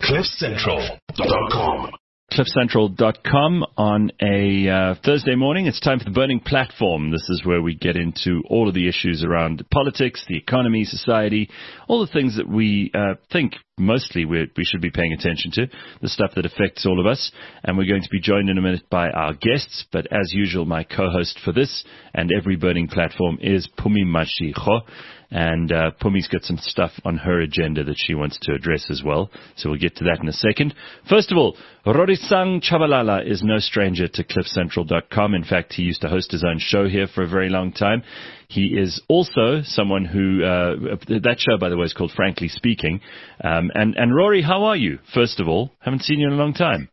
CliffCentral.com. CliffCentral.com on a Thursday morning. It's time for the Burning Platform. This is where we get into all of the issues around politics, the economy, society, all the things that we think mostly we should be paying attention to, the stuff that affects all of us. And we're going to be joined in a minute by our guests. But as usual, my co-host for this and every Burning Platform is Phumi Mashego. And Pumi's got some stuff on her agenda that she wants to address as well. So we'll get to that in a second. First of all, Rorisang Chabalala is no stranger to CliffCentral.com. In fact, he used to host his own show here for a very long time. He is also someone who, that show, by the way, is called Frankly Speaking. And Rory, how are you? First of all, haven't seen you in a long time.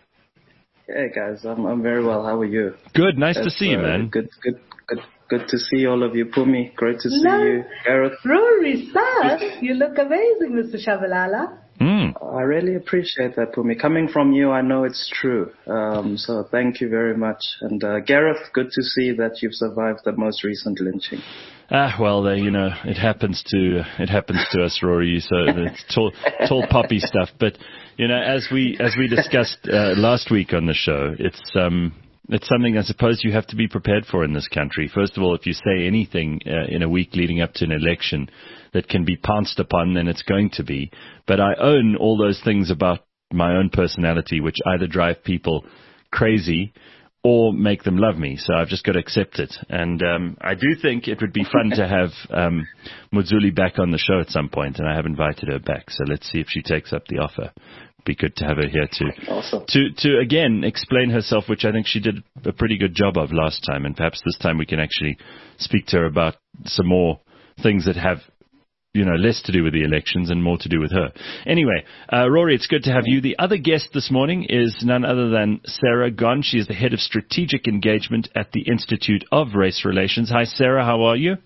Hey guys, I'm very well. How are you? Good, nice to see you, man. Good to see all of you. Phumi, great to see you. Gareth. Rory, sir, you look amazing, Mr. Shabalala. I really appreciate that, Phumi. Coming from you, I know it's true. So thank you very much. And Gareth, good to see that you've survived the most recent lynching. Well, it happens to us, Rory. So it's tall poppy stuff. But as we discussed last week on the show, it's something I suppose you have to be prepared for in this country. First of all, if you say anything in a week leading up to an election that can be pounced upon, then it's going to be. But I own all those things about my own personality, which either drive people crazy or make them love me. So I've just got to accept it. And I do think it would be fun to have Muzuli back on the show at some point, and I have invited her back. So let's see if she takes up the offer. Be good to have her here to again explain herself, which I think she did a pretty good job of last time, and perhaps this time we can actually speak to her about some more things that have less to do with the elections and more to do with her. Anyway, Rory, it's good to have you. The other guest this morning is none other than Sarah Gon. She is the head of strategic engagement at the Institute of Race Relations. Hi, Sarah. How are you?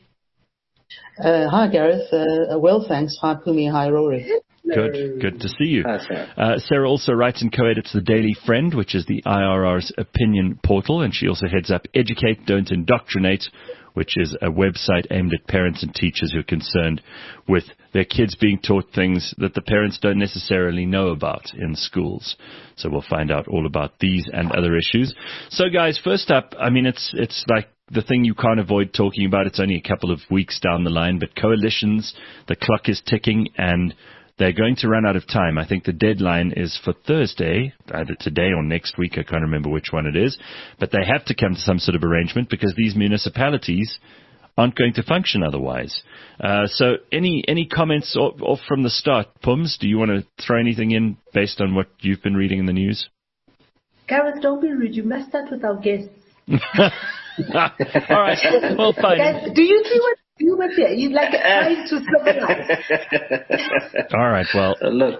Hi, Gareth. Well, thanks. Hi, Phumi. Hi, Rory. Good to see you. Hi, Sarah. Sarah also writes and co-edits The Daily Friend, which is the IRR's opinion portal, and she also heads up Educate, Don't Indoctrinate, which is a website aimed at parents and teachers who are concerned with their kids being taught things that the parents don't necessarily know about in schools. So we'll find out all about these and other issues. So, guys, first up, it's like the thing you can't avoid talking about. It's only a couple of weeks down the line, but coalitions, the clock is ticking, and they're going to run out of time. I think the deadline is for Thursday, either today or next week. I can't remember which one it is. But they have to come to some sort of arrangement because these municipalities aren't going to function otherwise. So any comments off from the start? Pums, do you want to throw anything in based on what you've been reading in the news? Gareth, don't be rude. You must start with our guests. All right. Well, fine. Guys, do you see what you were there? You'd like trying to summarize. All right. Well,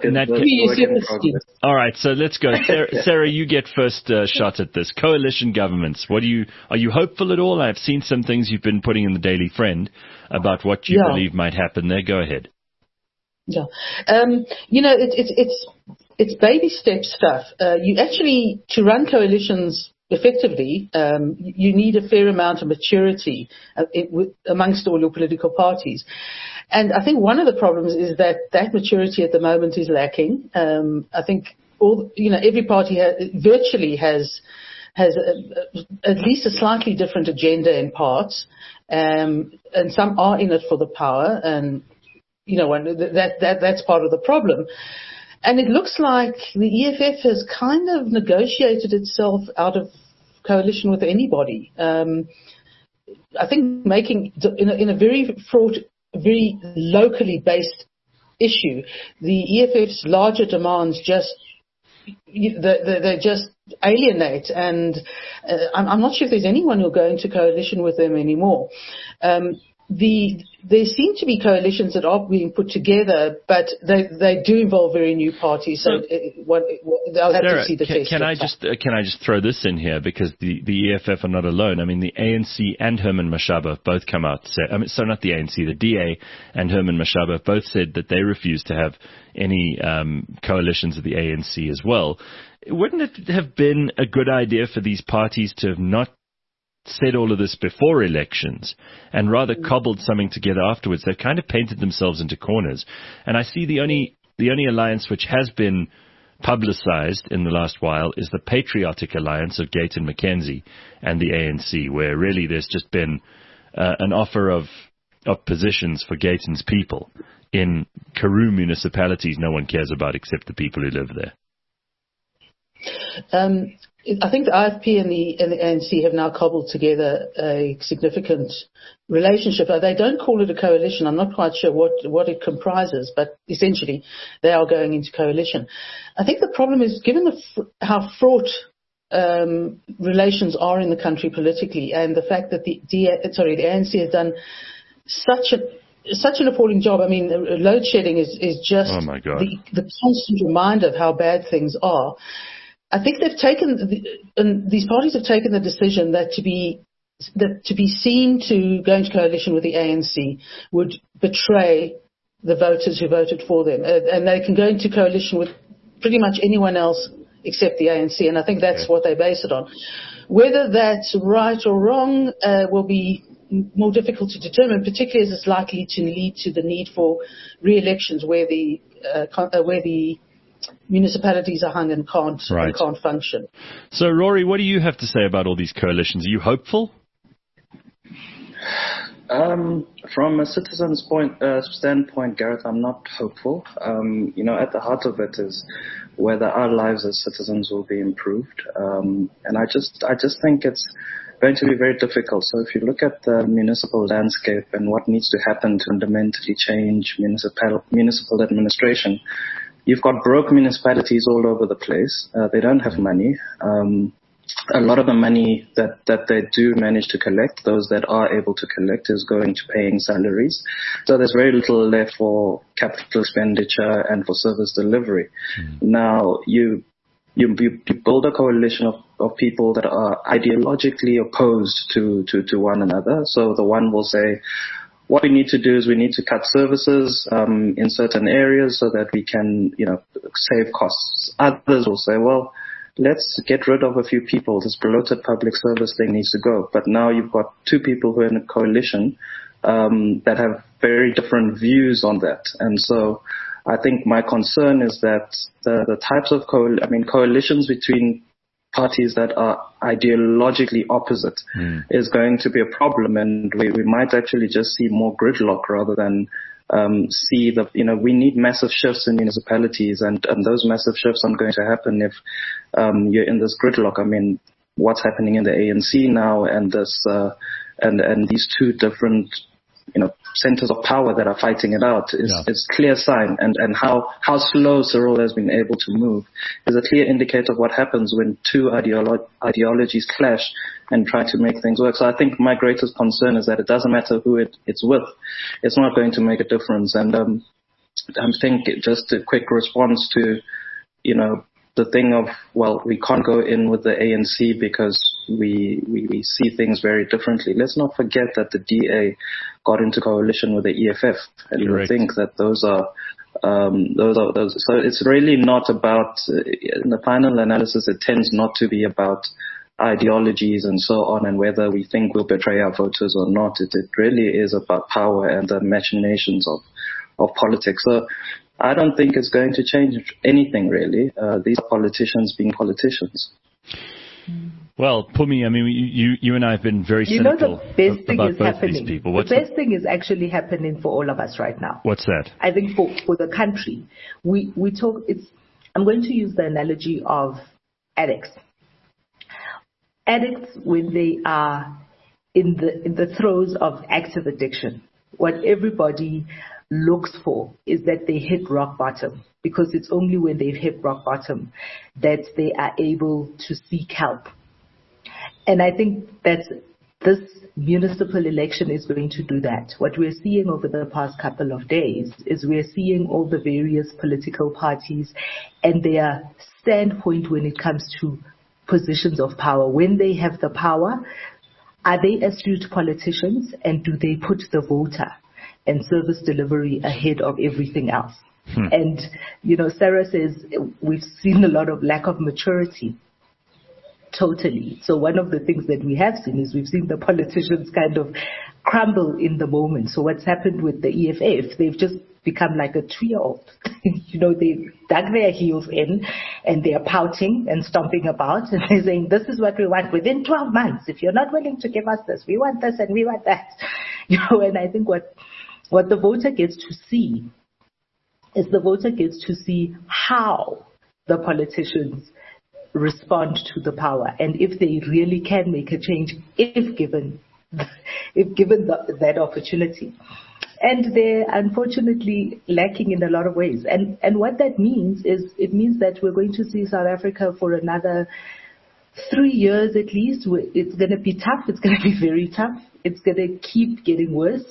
all right. So let's go. Sarah, you get first shot at this. Coalition governments. Are you hopeful at all? I've seen some things you've been putting in the Daily Friend about what you believe might happen there. Go ahead. Yeah. It's baby step stuff. You actually, to run coalitions effectively, you need a fair amount of maturity amongst all your political parties. And I think one of the problems is that maturity at the moment is lacking. I think every party virtually has at least a slightly different agenda in parts, and some are in it for the power, and that's part of the problem. And it looks like the EFF has kind of negotiated itself out of coalition with anybody. I think making in a very fraught, very locally based issue, the EFF's larger demands they just alienate, and I'm not sure if there's anyone who'll go into coalition with them anymore. There seem to be coalitions that are being put together, but they do involve very new parties. So they'll have to see the test. Can I just throw this in here, because the EFF are not alone. I mean, the ANC and Herman Mashaba both come out. So not the ANC, the DA and Herman Mashaba both said that they refuse to have any coalitions with the ANC as well. Wouldn't it have been a good idea for these parties to have not said all of this before elections and rather cobbled something together afterwards? They've kind of painted themselves into corners. And I see the only the only alliance which has been publicized in the last while is the patriotic alliance of Gayton McKenzie and the ANC, where really there's just been an offer of positions for Gayton's people in Karoo municipalities no one cares about except the people who live there. I think the IFP and the ANC have now cobbled together a significant relationship. They don't call it a coalition. I'm not quite sure what it comprises, but essentially they are going into coalition. I think the problem is, given how fraught relations are in the country politically, and the fact that the ANC has done such an appalling job. I mean, load shedding is just the constant reminder of how bad things are. I think these parties have taken the decision that to be seen to go into coalition with the ANC would betray the voters who voted for them, and they can go into coalition with pretty much anyone else except the ANC, and I think that's what they base it on. Whether that's right or wrong will be more difficult to determine, particularly as it's likely to lead to the need for re-elections where the municipalities are hung and can't function. So, Rory, what do you have to say about all these coalitions? Are you hopeful? From a citizen's standpoint, Gareth, I'm not hopeful. At the heart of it is whether our lives as citizens will be improved. And I just think it's going to be very difficult. So if you look at the municipal landscape and what needs to happen to fundamentally change municipal administration, you've got broke municipalities all over the place. They don't have money. A lot of the money that they do manage to collect, those that are able to collect, is going to paying salaries. So there's very little left for capital expenditure and for service delivery. Now, you build a coalition of people that are ideologically opposed to one another. So the one will say, what we need to do is we need to cut services in certain areas so that we can, save costs. Others will say, well, let's get rid of a few people. This bloated public service thing needs to go. But now you've got two people who are in a coalition that have very different views on that. And so I think my concern is that the types of coalitions between parties that are ideologically opposite is going to be a problem, and we might actually just see more gridlock rather than we need massive shifts in municipalities, and those massive shifts aren't going to happen if you're in this gridlock. I mean, what's happening in the ANC now, and this and these two different centers of power that are fighting it out is clear sign, and how slow Cyril has been able to move is a clear indicator of what happens when two ideologies clash and try to make things work. So I think my greatest concern is that it doesn't matter who it's with, it's not going to make a difference. And I think just a quick response to the thing of, well, we can't go in with the ANC because we see things very differently. Let's not forget that the DA got into coalition with the EFF, and you think that those are. So it's really not about, in the final analysis, it tends not to be about ideologies and so on, and whether we think we'll betray our voters or not. It really is about power and the machinations of politics. So I don't think it's going to change anything, really. These are politicians being politicians. Well, Pumi, I mean, you and I have been very cynical about both these people. The best thing is actually happening for all of us right now. What's that? I think for the country, we talk. I'm going to use the analogy of addicts. Addicts, when they are in the throes of active addiction, what everybody looks for is that they hit rock bottom, because it's only when they've hit rock bottom that they are able to seek help. And I think that this municipal election is going to do that. What we're seeing over the past couple of days is we're seeing all the various political parties and their standpoint when it comes to positions of power. When they have the power, are they astute politicians, and do they put the voter and service delivery ahead of everything else? And, Sarah says we've seen a lot of lack of maturity. Totally. So one of the things that we have seen is we've seen the politicians kind of crumble in the moment. So what's happened with the EFF, they've just become like a 2-year-old. They dug their heels in and they're pouting and stomping about and they're saying, this is what we want within 12 months. If you're not willing to give us this, we want this and we want that. And I think what the voter gets to see is the voter gets to see how the politicians respond to the power and if they really can make a change if given that opportunity. And they're unfortunately lacking in a lot of ways. And what that means is it means that we're going to see South Africa for another 3 years at least. It's going to be tough. It's going to be very tough. It's going to keep getting worse.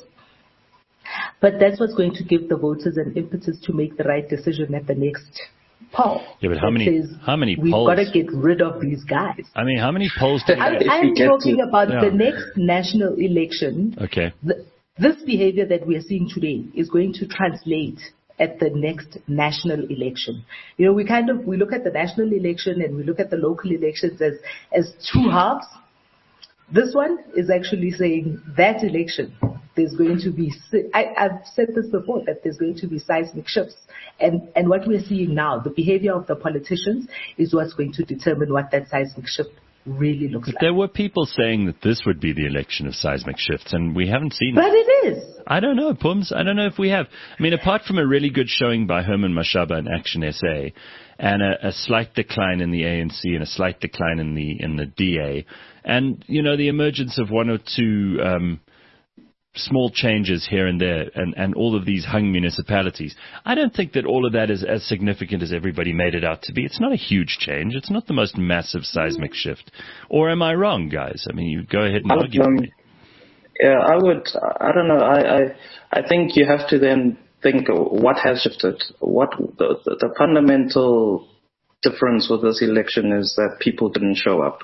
But that's what's going to give the voters an impetus to make the right decision at the next poll. Yeah, but how many we've polls? We've got to get rid of these guys. I mean, how many polls do I'm talking about the next national election. Okay. This behavior that we are seeing today is going to translate at the next national election. We look at the national election and we look at the local elections as two halves. This one is actually saying that election, there's going to be, I've said this before, that there's going to be seismic shifts. And what we're seeing now, the behavior of the politicians is what's going to determine what that seismic shift really looks like. There were people saying that this would be the election of seismic shifts, and we haven't seen But it is. I don't know, Pums. I don't know if we have. I mean, apart from a really good showing by Herman Mashaba and Action SA, and a slight decline in the ANC and a slight decline in the DA, and, the emergence of one or two small changes here and there, and all of these hung municipalities. I don't think that all of that is as significant as everybody made it out to be. It's not a huge change. It's not the most massive seismic shift. Or am I wrong, guys? I mean, you go ahead and argue with me. Yeah, I don't know. I think you have to then think what has shifted. What the fundamental difference with this election is that people didn't show up.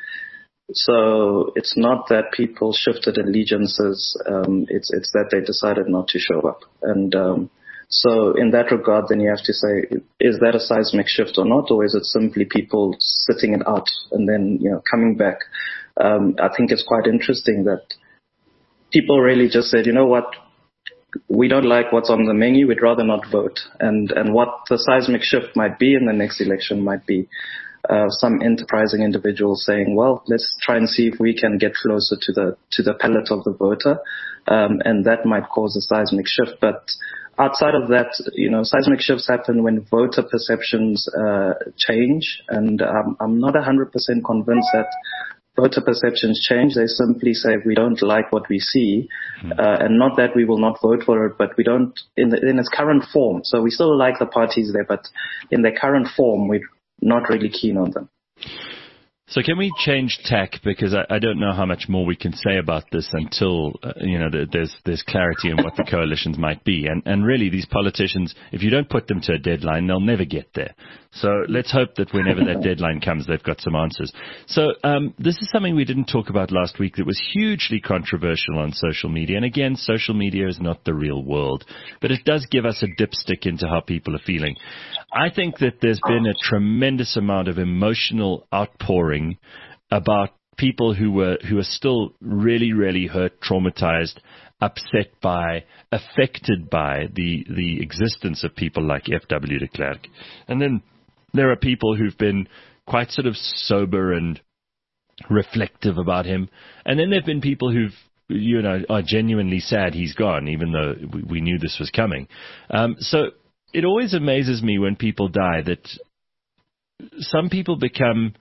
So it's not that people shifted allegiances. It's that they decided not to show up. And so in that regard, then you have to say, is that a seismic shift or not? Or is it simply people sitting it out and then, coming back? I think it's quite interesting that people really just said, you know what? We don't like what's on the menu. We'd rather not vote. And what the seismic shift might be in the next election might be some enterprising individuals saying, well, let's try and see if we can get closer to the palate of the voter. And that might cause a seismic shift. But outside of that, seismic shifts happen when voter perceptions change. And I'm not 100% convinced that voter perceptions change. They simply say we don't like what we see, and not that we will not vote for it, but we don't in its current form. So we still like the parties there, but in their current form, we're not really keen on them. So can we change tack? Because I don't know how much more we can say about this until, there's clarity on what the coalitions might be. And really, these politicians, if you don't put them to a deadline, they'll never get there. So let's hope that whenever that deadline comes, they've got some answers. So this is something we didn't talk about last week that was hugely controversial on social media. And again, social media is not the real world, but it does give us a dipstick into how people are feeling. I think that there's been a tremendous amount of emotional outpouring about people who are still really, really hurt, traumatized, upset by, affected by the existence of people like F.W. de Klerk. And then there are people who've been quite sort of sober and reflective about him. And then there have been people who've, are genuinely sad he's gone, even though we knew this was coming. So it always amazes me when people die that some people become,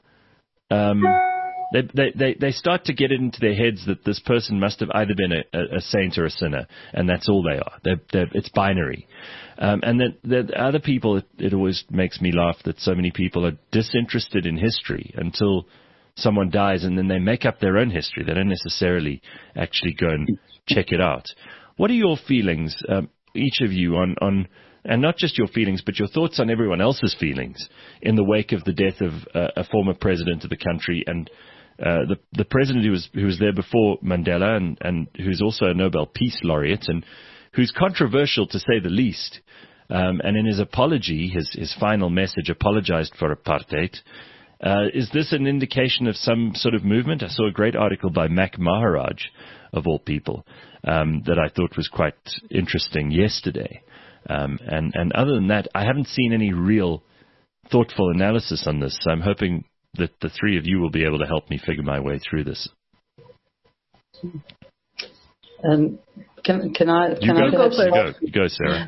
they start to get it into their heads that this person must have either been a saint or a sinner, and that's all they are. It's binary. And then the other people, it always makes me laugh that so many people are disinterested in history until someone dies, and then they make up their own history. They don't necessarily actually go and check it out. What are your feelings, each of you, on and not just your feelings, but your thoughts on everyone else's feelings in the wake of the death of a former president of the country and the president who was there before Mandela and who's also a Nobel Peace Laureate and who's controversial to say the least. And in his apology, his final message, apologized for apartheid. Is this an indication of some sort of movement? I saw a great article by Mac Maharaj, of all people, that I thought was quite interesting yesterday. And other than that, I haven't seen any real thoughtful analysis on this. So I'm hoping that the three of you will be able to help me figure my way through this. Can I go first? You go, Sarah.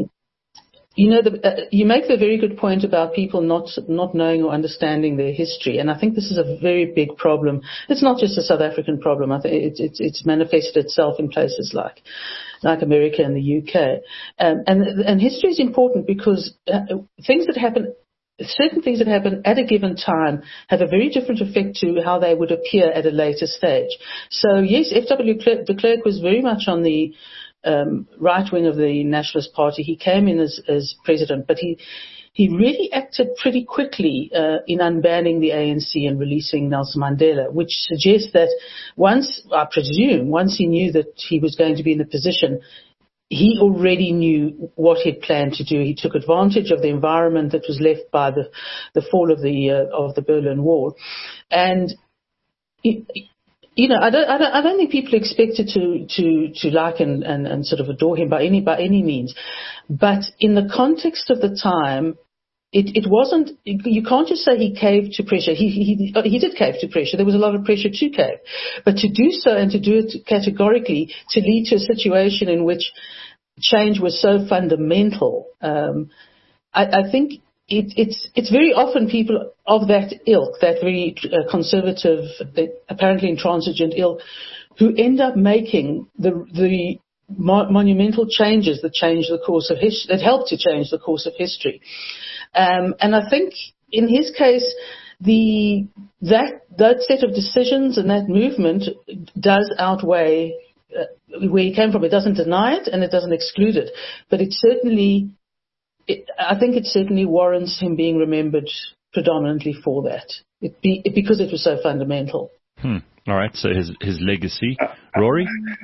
You make the very good point about people not knowing or understanding their history, and I think this is a very big problem. It's not just a South African problem. I think it's manifested itself in places like America and the UK. And history is important because certain things that happen at a given time have a very different effect to how they would appear at a later stage. So yes, F.W. de Klerk was very much on the right wing of the Nationalist Party. He came in as president, but he really acted pretty quickly in unbanning the ANC and releasing Nelson Mandela, which suggests that once he knew that he was going to be in the position, he already knew what he'd planned to do. He took advantage of the environment that was left by the fall of the Berlin Wall, and I don't think people expected to like and sort of adore him by any means, but in the context of the time, it wasn't. You can't just say he caved to pressure. He did cave to pressure. There was a lot of pressure to cave, but to do so and to do it categorically, to lead to a situation in which change was so fundamental, I think it's very often people of that ilk, that very conservative, apparently intransigent ilk, who end up making the monumental changes that change the course of history, that help to change the course of history. And I think in his case, that set of decisions and that movement does outweigh where he came from. It doesn't deny it and it doesn't exclude it, but I think it certainly warrants him being remembered predominantly for that, because it was so fundamental. All right, so his legacy, Rory.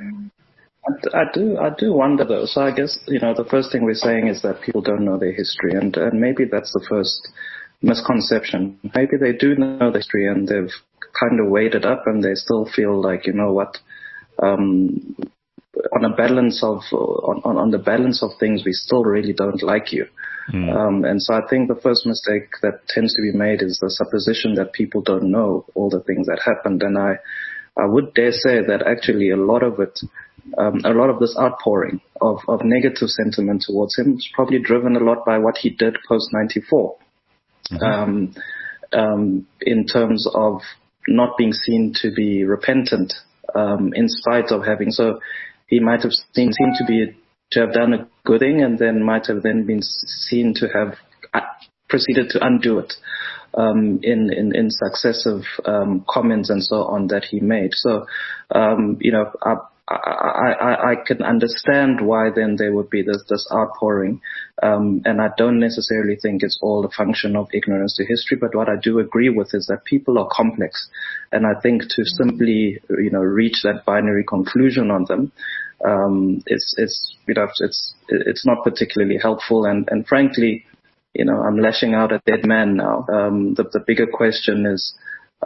I do wonder though. So I guess the first thing we're saying is that people don't know their history, and maybe that's the first misconception. Maybe they do know the history and they've kind of weighed it up, and they still feel like, you know what, on the balance of things, we still really don't like you. And so I think the first mistake that tends to be made is the supposition that people don't know all the things that happened. And I would dare say that actually a lot of this outpouring of negative sentiment towards him is probably driven a lot by what he did post 94, in terms of not being seen to be repentant, in spite of having. So he might have seemed to have done a good thing, and then might have then been seen to have proceeded to undo it in successive comments and so on that he made. So I can understand why then there would be this outpouring, and I don't necessarily think it's all a function of ignorance to history. But what I do agree with is that people are complex, and I think to simply reach that binary conclusion on them, it's not particularly helpful. And frankly, I'm lashing out at dead man now. The bigger question is,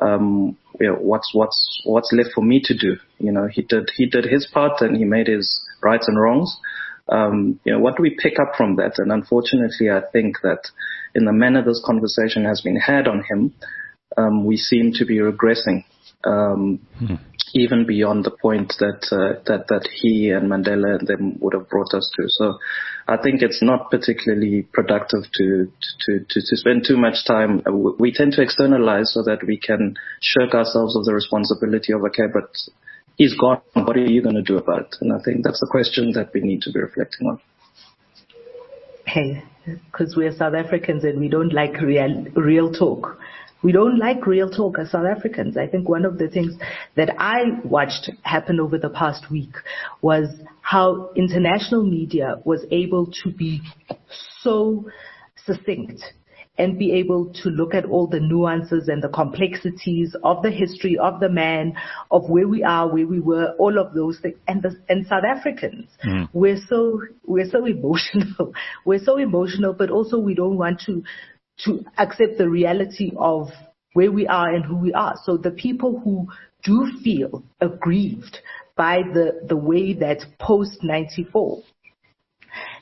what's left for me to do? He did his part and he made his rights and wrongs. What do we pick up from that? And unfortunately, I think that in the manner this conversation has been had on him, we seem to be regressing, even beyond the point that he and Mandela and them would have brought us to. So I think it's not particularly productive to spend too much time. We tend to externalize so that we can shirk ourselves of the responsibility of, okay, but he's gone. What are you going to do about it? And I think that's the question that we need to be reflecting on. Hey, because we're South Africans and we don't like real talk. We don't like real talk as South Africans. I think one of the things that I watched happen over the past week was how international media was able to be so succinct and be able to look at all the nuances and the complexities of the history of the man, of where we are, where we were, all of those things. And South Africans, we're so emotional. We're so emotional, but also we don't want to accept the reality of where we are and who we are. So the people who do feel aggrieved by the way that post 94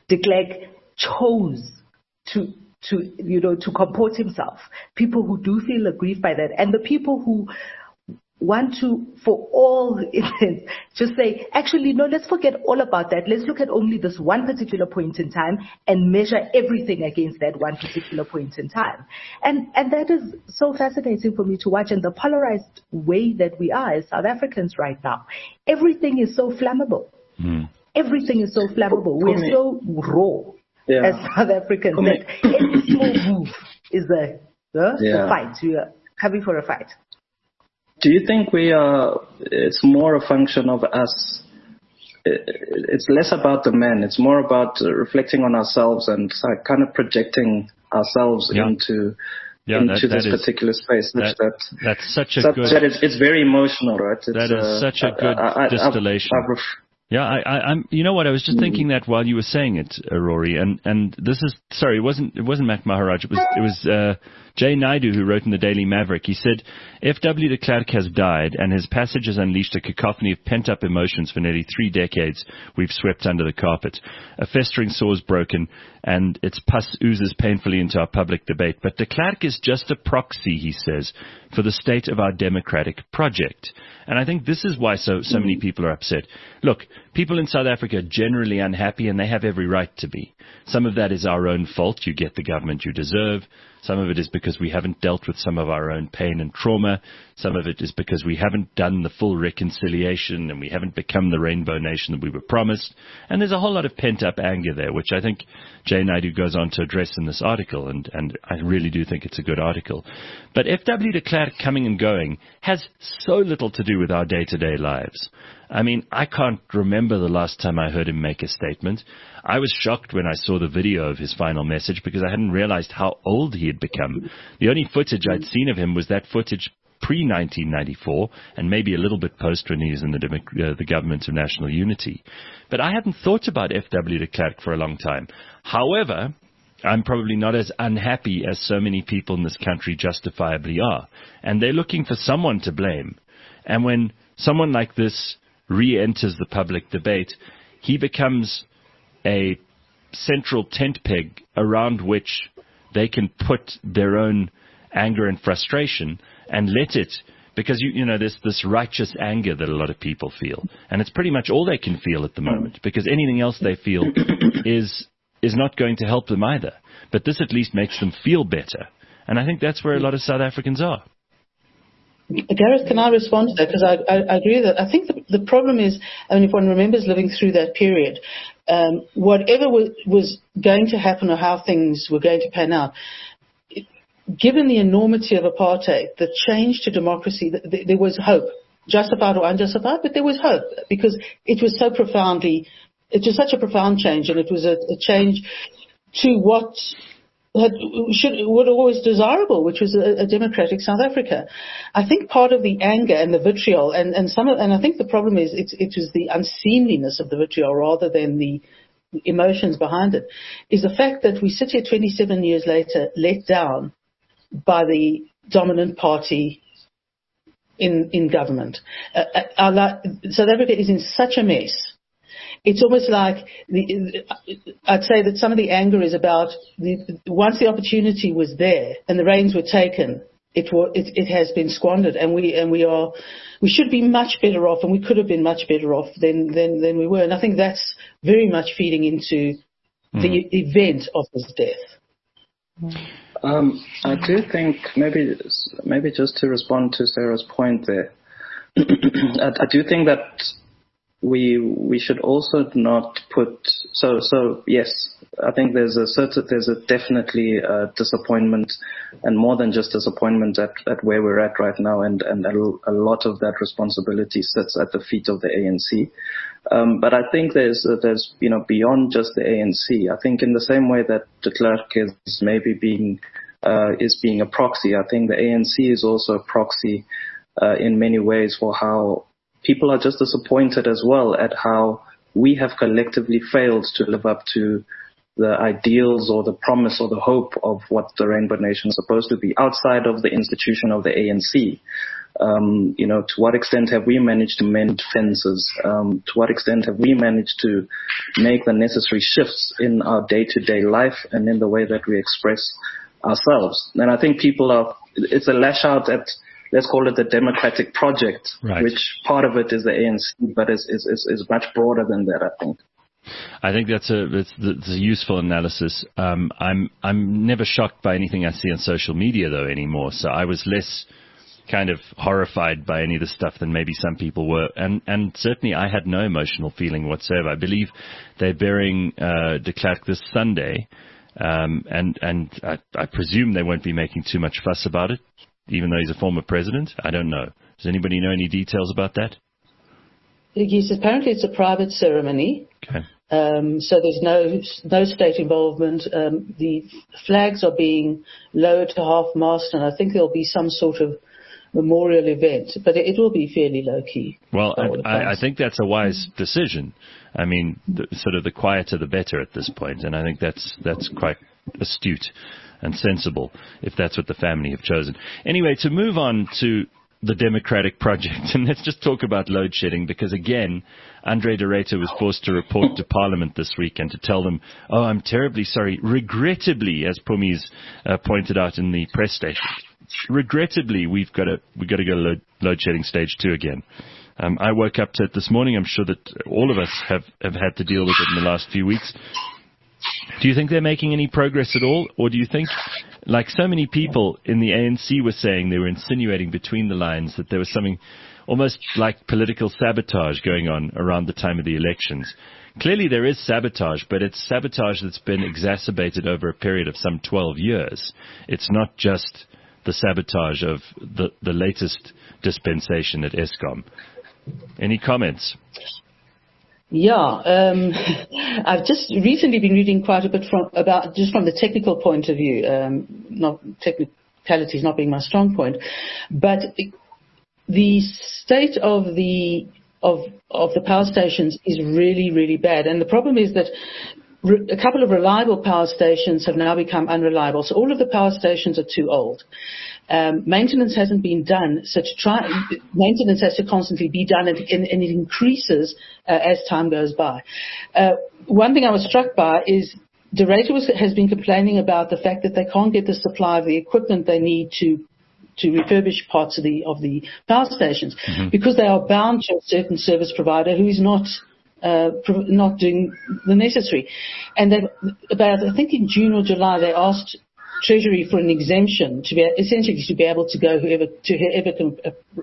de Klerk chose to comport himself. People who do feel aggrieved by that, and the people who want to, for all intents, just say, actually, no, let's forget all about that. Let's look at only this one particular point in time and measure everything against that one particular point in time. And that is so fascinating for me to watch. And the polarized way that we are as South Africans right now, everything is so flammable. Everything is so flammable. We're so raw as South Africans that any small move is a fight. We are coming for a fight. Do you think it's more a function of us? It's less about the men. It's more about reflecting on ourselves and kind of projecting ourselves into this particular space. That's such a good... It's very emotional, right? That is such a good distillation. I'm. You know what? I was just thinking that while you were saying it, Rory, and this is sorry. It wasn't Mac Maharaj. It was Jay Naidu who wrote in the Daily Maverick. He said, F.W. de Klerk has died, and his passage has unleashed a cacophony of pent-up emotions for nearly 3 decades we've swept under the carpet. A festering sore is broken, and its pus oozes painfully into our public debate. But de Klerk is just a proxy, he says, for the state of our democratic project. And I think this is why so many people are upset. Look, people in South Africa are generally unhappy, and they have every right to be. Some of that is our own fault. You get the government you deserve. Some of it is because we haven't dealt with some of our own pain and trauma. Some of it is because we haven't done the full reconciliation and we haven't become the rainbow nation that we were promised. And there's a whole lot of pent-up anger there, which I think Jay Naidu goes on to address in this article, and I really do think it's a good article. But F.W. de Klerk coming and going has so little to do with our day-to-day lives. I mean, I can't remember the last time I heard him make a statement. I was shocked when I saw the video of his final message because I hadn't realized how old he had become. The only footage I'd seen of him was that footage pre-1994 and maybe a little bit post when he was in the Government of National Unity. But I hadn't thought about F.W. de Klerk for a long time. However, I'm probably not as unhappy as so many people in this country justifiably are. And they're looking for someone to blame. And when someone like this re-enters the public debate, he becomes a central tent peg around which they can put their own anger and frustration and let it, because you know there's this righteous anger that a lot of people feel, and it's pretty much all they can feel at the moment, because anything else they feel is not going to help them either. But this at least makes them feel better, and I think that's where a lot of South Africans are. Gareth, can I respond to that? Because I agree that I think the problem is, I mean, if one remembers living through that period, whatever was going to happen or how things were going to pan out, given the enormity of apartheid, the change to democracy, there was hope, justified or unjustified, but there was hope because it was so profoundly, it was such a profound change, and it was a change to what always desirable, which was a democratic South Africa. I think part of the anger and the vitriol, and I think the problem is it was the unseemliness of the vitriol rather than the emotions behind it, is the fact that we sit here 27 years later, let down by the dominant party in government. South Africa is in such a mess. It's almost like I'd say that some of the anger is about once the opportunity was there and the reins were taken, it has been squandered, and we should be much better off, and we could have been much better off than we were. And I think that's very much feeding into the event of his death. I do think maybe just to respond to Sarah's point there, I do think that we should also not put so yes, I think there's definitely a disappointment, and more than just disappointment at where we're at right now, and a lot of that responsibility sits at the feet of the ANC. But I think there's beyond just the ANC. I think in the same way that de Klerk is maybe being a proxy, I think the ANC is also a proxy in many ways for how people are just disappointed as well at how we have collectively failed to live up to the ideals or the promise or the hope of what the Rainbow Nation is supposed to be outside of the institution of the ANC. To what extent have we managed to mend fences? To what extent have we managed to make the necessary shifts in our day-to-day life and in the way that we express ourselves? And I think it's a lash out at, let's call it the democratic project, right, which part of it is the ANC, but is much broader than that, I think. I think that's a useful analysis. I'm never shocked by anything I see on social media though anymore. So I was less kind of horrified by any of the stuff than maybe some people were, and certainly I had no emotional feeling whatsoever. I believe they're burying de Klerk this Sunday, and I presume they won't be making too much fuss about it, even though he's a former president. I don't know. Does anybody know any details about that? Yes, apparently it's a private ceremony. Okay. So there's no state involvement. The flags are being lowered to half-mast, and I think there'll be some sort of memorial event, but it will be fairly low-key. Well, I think that's a wise decision. I mean, the quieter the better at this point, and I think that's quite astute and sensible if that's what the family have chosen. Anyway, to move on to the democratic project, and let's just talk about load shedding, because again, Andre de Ruyter was forced to report to Parliament this week and to tell them, "Oh, I'm terribly sorry, regrettably," as Pumi's pointed out in the press station, regrettably, we've got to go load shedding stage 2 again. I woke up to it this morning. I'm sure that all of us have had to deal with it in the last few weeks. Do you think they're making any progress at all? Or do you think, like so many people in the ANC were saying, they were insinuating between the lines that there was something almost like political sabotage going on around the time of the elections? Clearly there is sabotage, but it's sabotage that's been exacerbated over a period of some 12 years. It's not just the sabotage of the latest dispensation at Eskom. Any comments? Yeah, I've just recently been reading quite a bit from the technical point of view, not technicalities not being my strong point, but the state of the power stations is really, really bad, and the problem is that a couple of reliable power stations have now become unreliable. So all of the power stations are too old. Maintenance hasn't been done, so maintenance has to constantly be done, and it increases as time goes by. One thing I was struck by is de Ruyter has been complaining about the fact that they can't get the supply of the equipment they need to refurbish parts of the power stations, because they are bound to a certain service provider who is not doing the necessary. And then I think in June or July, they asked Treasury for an exemption to be able to go whoever can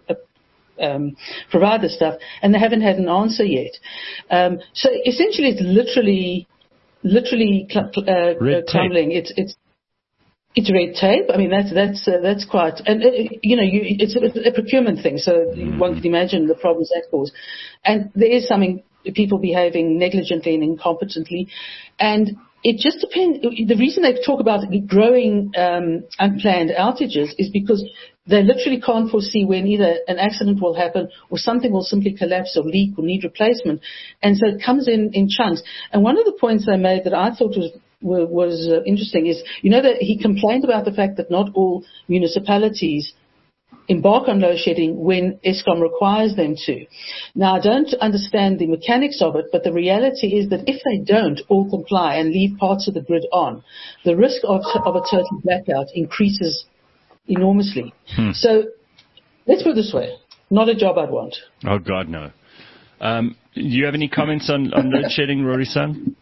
provide the stuff, and they haven't had an answer yet. So essentially, it's literally crumbling. It's red tape. I mean, that's quite, and it's a procurement thing. So one can imagine the problems that cause, and there is people behaving negligently and incompetently, and it just depends. The reason they talk about growing unplanned outages is because they literally can't foresee when either an accident will happen or something will simply collapse or leak or need replacement. And so it comes in chunks. And one of the points they made that I thought was interesting is, that he complained about the fact that not all municipalities embark on load shedding when Eskom requires them to. Now, I don't understand the mechanics of it, but the reality is that if they don't all comply and leave parts of the grid on, the risk of a total blackout increases enormously. So let's put it this way, not a job I'd want. Oh, God, no. Do you have any comments on load shedding, Rory-san?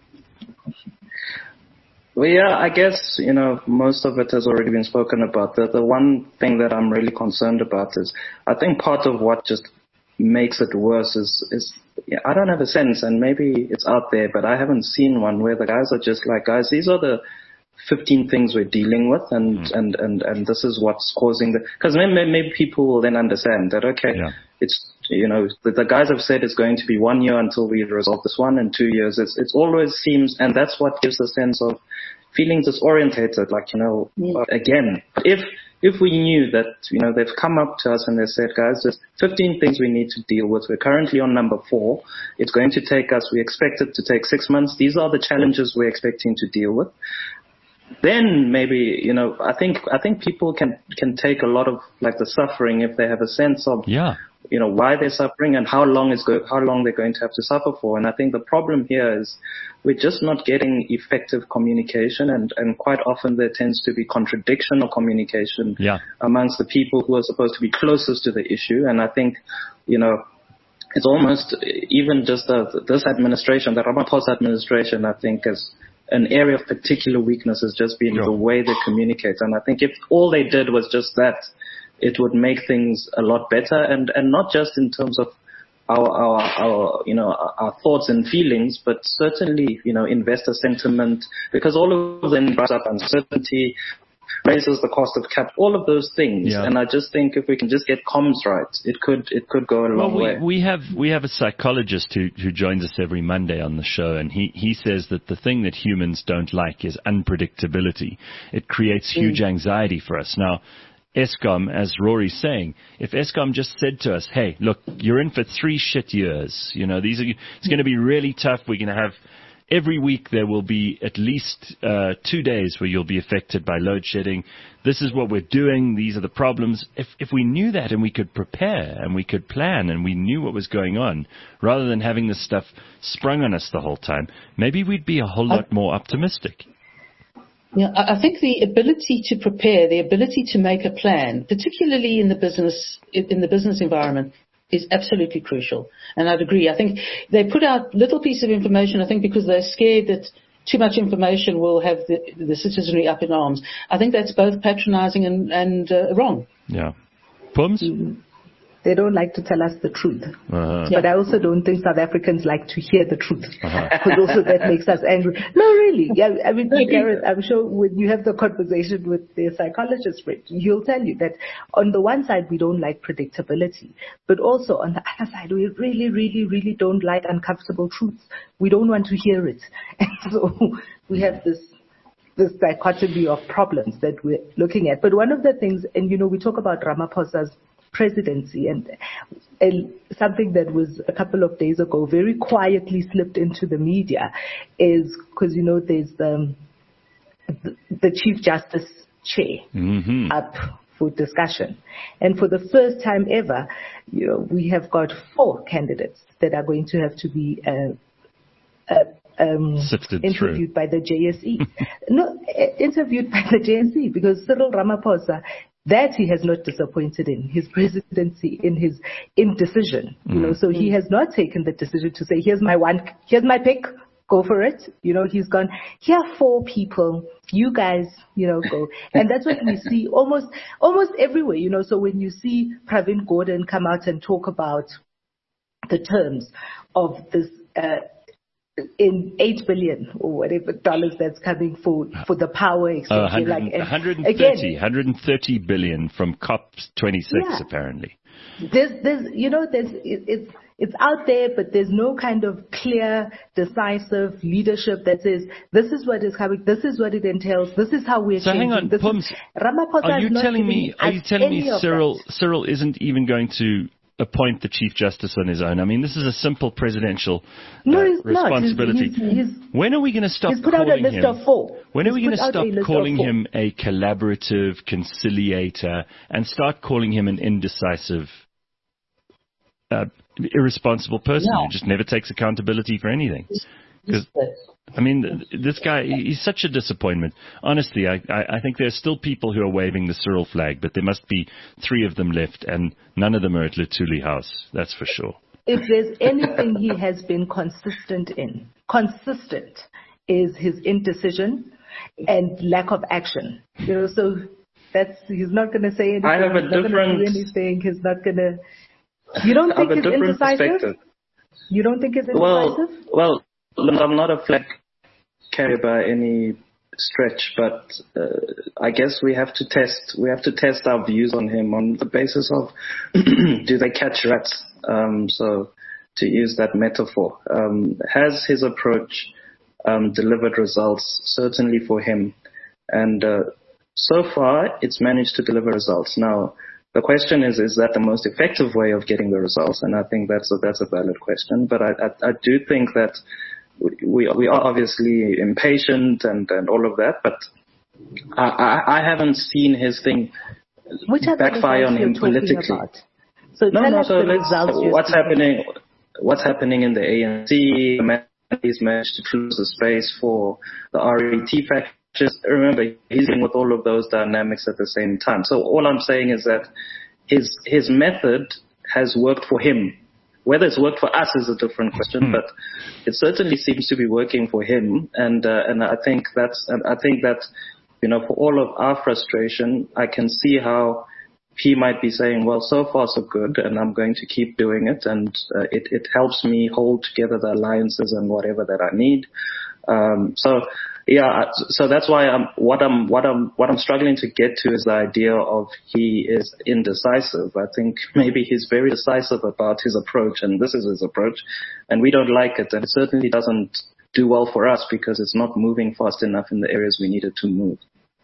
Well, yeah, I guess, most of it has already been spoken about. The one thing that I'm really concerned about is, I think part of what just makes it worse is I don't have a sense, and maybe it's out there, but I haven't seen one where the guys are just like, guys, these are the 15 things we're dealing with, and this is what's causing because maybe people will then understand that, okay, it's, the guys have said it's going to be 1 year until we resolve this one, and 2 years. It always seems, and that's what gives a sense of feeling disorientated, again, if we knew that, they've come up to us and they said, guys, there's 15 things we need to deal with. We're currently on number 4. It's going to take us, we expect it to take 6 months. These are the challenges we're expecting to deal with. then maybe, you know, I think people can take a lot of like the suffering if they have a sense of, you know, why they're suffering and how long they're going to have to suffer for. And I think the problem here is we're just not getting effective communication, and quite often there tends to be contradiction or communication amongst the people who are supposed to be closest to the issue. And I think, you know, it's almost even just this administration, the Ramaphosa administration, I think is an area of particular weakness has just been the way they communicate. And I think if all they did was just that, it would make things a lot better, and not just in terms of our you know, our thoughts and feelings, but certainly, you know, investor sentiment, because all of them brings up uncertainty, raises the cost of cap, all of those things. And I just think if we can just get comms right, it could go a long way. We have a psychologist who joins us every Monday on the show, and he says that the thing that humans don't like is unpredictability. It creates huge anxiety for us. Now, Eskom, as Rory's saying, if Eskom just said to us, hey, look, you're in for 3 shit years, you know, it's going to be really tough. We're going to have every week there will be at least 2 days where you'll be affected by load shedding. This is what we're doing. These are the problems. If we knew that and we could prepare and we could plan and we knew what was going on, rather than having this stuff sprung on us the whole time, maybe we'd be a whole lot more optimistic. Yeah, I think the ability to prepare, the ability to make a plan, particularly in the business environment, is absolutely crucial. And I'd agree. I think they put out little piece of information, I think, because they're scared that too much information will have the citizenry up in arms. I think that's both patronizing and wrong. Yeah. Pums? They don't like to tell us the truth. But I also don't think South Africans like to hear the truth. Because also that makes us angry. No, really. Yeah, I mean, Gareth, I'm sure when you have the conversation with the psychologist, he'll tell you that on the one side, we don't like predictability. But also on the other side, we really, really, really don't like uncomfortable truths. We don't want to hear it. And so we have this dichotomy of problems that we're looking at. But one of the things, and you know, we talk about Ramaphosa's presidency, and something that was a couple of days ago very quietly slipped into the media is because, you know, there's the Chief Justice chair up for discussion. And for the first time ever, you know, we have got 4 candidates that are going to have to be interviewed by the JSE. Interviewed by the JSE, because Cyril Ramaphosa, that he has not disappointed in his presidency, in his indecision. You know, so he has not taken the decision to say, here's my pick, go for it. You know, he's gone, here are 4 people, you guys, you know, go. And that's what we see almost everywhere, you know. So when you see Pravin Gordhan come out and talk about the terms of this, in $8 billion or whatever dollars that's coming for the power exchange. 130 billion from COP26 apparently. It's out there, but there's no kind of clear, decisive leadership that says this is what is coming, this is what it entails, this is how we're changing. Hang on, Pums, are you telling me Cyril isn't even going to appoint the Chief Justice on his own? I mean, this is a simple presidential responsibility. When are we going to stop calling him? When are we going to stop calling him a collaborative conciliator and start calling him an indecisive, irresponsible person who just never takes accountability for anything? Because, I mean, this guy, he's such a disappointment. Honestly, I think there are still people who are waving the Cyril flag, but there must be 3 of them left, and none of them are at Luthuli House. That's for sure. If there's anything he has been consistent is his indecision and lack of action. You know, so he's not going to say anything. I have a different. He's not going to. You don't think he's indecisive? You don't think he's indecisive? Well. I'm not a flag carrier by any stretch, but I guess we have to test our views on him on the basis of do they catch rats? So to use that metaphor, has his approach delivered results? Certainly for him, and so far it's managed to deliver results. Now the question is that the most effective way of getting the results? And I think that's a valid question. But I do think that we are obviously impatient and all of that, but I haven't seen his thing backfire on him politically. About? So what's happening in the ANC? He's managed to close the space for the RET factions. Remember, he's dealing with all of those dynamics at the same time. So all I'm saying is that his method has worked for him. Whether it's worked for us is a different question, but it certainly seems to be working for him. And I think that, for all of our frustration, I can see how he might be saying, well, so far so good, and I'm going to keep doing it, and it helps me hold together the alliances and whatever that I need. So that's why what I'm struggling to get to is the idea of he is indecisive. I think maybe he's very decisive about his approach, and this is his approach, and we don't like it, and it certainly doesn't do well for us because it's not moving fast enough in the areas we need it to move.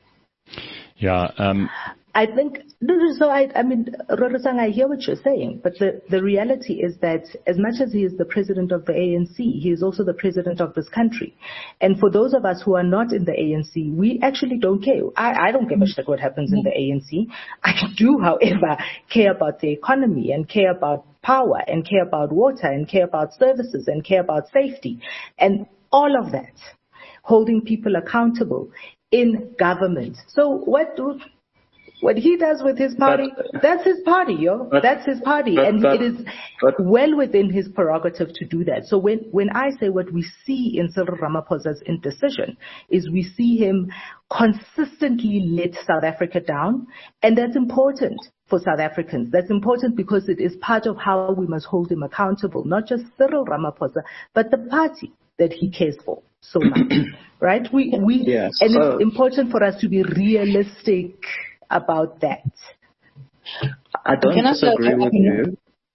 Yeah. I think, Rorosang, I hear what you're saying, but the reality is that as much as he is the president of the ANC, he is also the president of this country. And for those of us who are not in the ANC, we actually don't care. I don't give a shit what happens in the ANC. I do, however, care about the economy and care about power and care about water and care about services and care about safety and all of that, holding people accountable in government. So what he does with his party, that's his party, that's his party. And it is well within his prerogative to do that. So when I say what we see in Cyril Ramaphosa's indecision is we see him consistently let South Africa down. And that's important for South Africans. That's important because it is part of how we must hold him accountable, not just Cyril Ramaphosa, but the party that he cares for so much, right? It's important for us to be realistic about that. I don't disagree with you.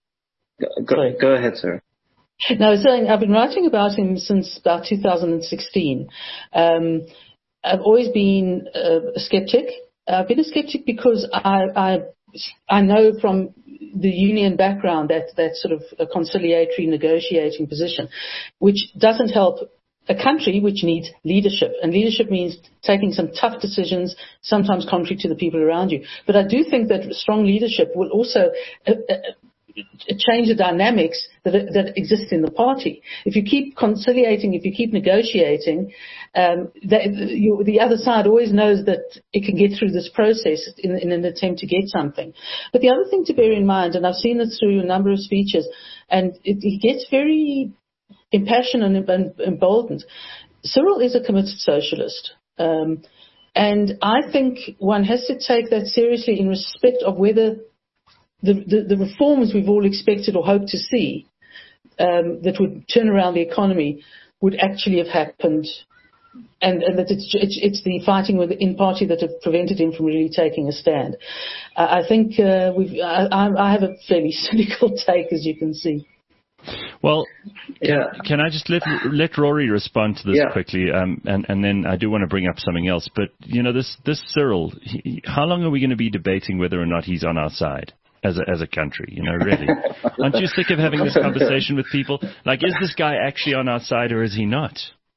Go ahead, sir. No, I was saying I've been writing about him since about 2016. I've always been a skeptic. I've been a skeptic because I know from the union background that sort of a conciliatory negotiating position, which doesn't help a country which needs leadership. And leadership means taking some tough decisions, sometimes contrary to the people around you. But I do think that strong leadership will also change the dynamics that exist in the party. If you keep conciliating, if you keep negotiating, the other side always knows that it can get through this process in an attempt to get something. But the other thing to bear in mind, and I've seen this through a number of speeches, and it gets very impassioned and emboldened. Cyril is a committed socialist. And I think one has to take that seriously in respect of whether the reforms we've all expected or hoped to see that would turn around the economy would actually have happened, and that it's the fighting within party that have prevented him from really taking a stand. I think I have a fairly cynical take, as you can see. Well, can I just let Rory respond to this quickly, and then I do want to bring up something else. But this Cyril, how long are we going to be debating whether or not he's on our side as a country? Really, aren't you sick of having this conversation with people? Like, is this guy actually on our side or is he not?